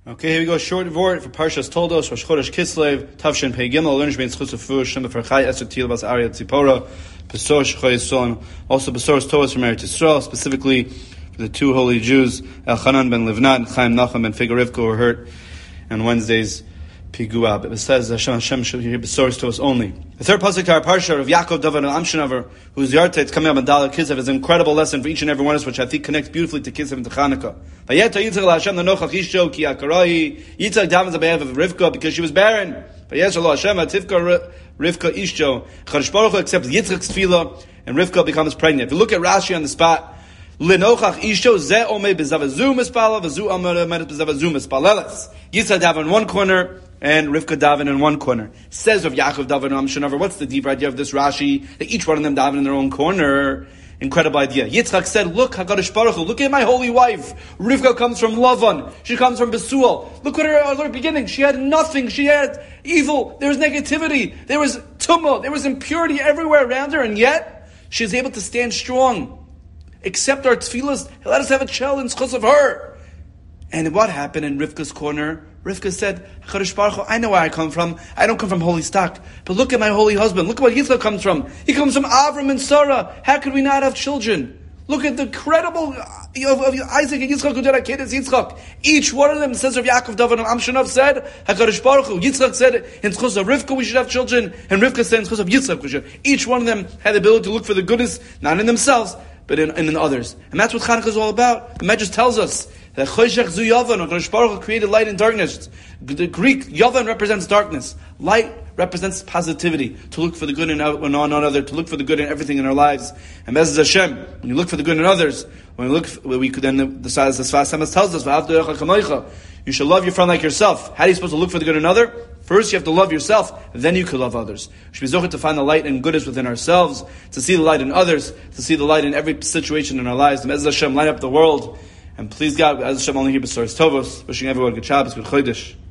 Okay, here we go. Short word for Parshas Toldos, Rosh Chodesh Kislev, Tavshin Pei Gimel, Learnish Bein Schutz Fu, Shem B'Farchai, Esther Tila Bas Arya Tzipora, Besor Shchoy Son, also Besor's Tovas from Eretz Yisrael, specifically for the two holy Jews, Elchanan ben Livnat and Chaim Nachum ben Figa Rivka, who were hurt on Wednesday's Pigua. It says Hashem should hear Besor's Tovas only. The third pasuk to our parsha of Yaakov, David, and Amshinavar, whose Yarta, it's coming up in Dalet Kislev, is an incredible lesson for each and every one of us, which I think connects beautifully to Kislev and to Chanukah. Yitzchak davens on behalf of Rivka because she was barren. Rivka Ishjo. Chadash Baruch Hu accepts Yitzchak's tefillah, and Rivka becomes pregnant. If you look at Rashi on the spot, Lenochach Ishjo ze ome bezavazu mispala vazu amar med bezavazu mispalelas. Yitzchak daven in one corner and Rivka daven in one corner. Says of Yaakov David and Amshinavar, what's the deeper idea of this Rashi? That each one of them daven in their own corner. Incredible idea. Yitzchak said, look, HaKadosh Baruch Hu, look at my holy wife. Rivka comes from Lavan. She comes from Besuel. Look at her beginning. She had nothing. She had evil. There was negativity. There was tumult. There was impurity everywhere around her. And yet, she was able to stand strong. Accept our tefillahs. Let us have a child in schus of her. And what happened in Rivka's corner? Rivka said, HaKadosh Baruch Hu, I know where I come from. I don't come from holy stock. But look at my holy husband. Look at where Yitzchak comes from. He comes from Avram and Sarah. How could we not have children? Look at the credible of Isaac and Yitzchak who did Yitzchak. Each one of them, says of Yaakov, David, and Amshinav, said, HaKadosh Baruch Hu. Yitzchak said, in schus of Rivka we should have children. And Rivka said, in schus of Yitzchak we should. Each one of them had the ability to look for the goodness, not in themselves, but in others. And that's what Chanukah is all about. The Medrash tells us that Choshech Zu Yavan, HaKadosh Baruch Hu created light and darkness. The Greek, Yavan represents darkness. Light represents positivity, to look for the good in one another, to look for the good in everything in our lives. And Bezos Hashem, when you look for the good in others, when we look, we could then, the Sfas Emes tells us, you should love your friend like yourself. How are you supposed to look for the good in another? First, you have to love yourself, then you can love others. We should be zocheh to find the light and goodness within ourselves, to see the light in others, to see the light in every situation in our lives. And Bezos Hashem, light up the world. And please God, as Hashem only here Besor's Tovos, wishing everyone good Shabbos, good Chodesh.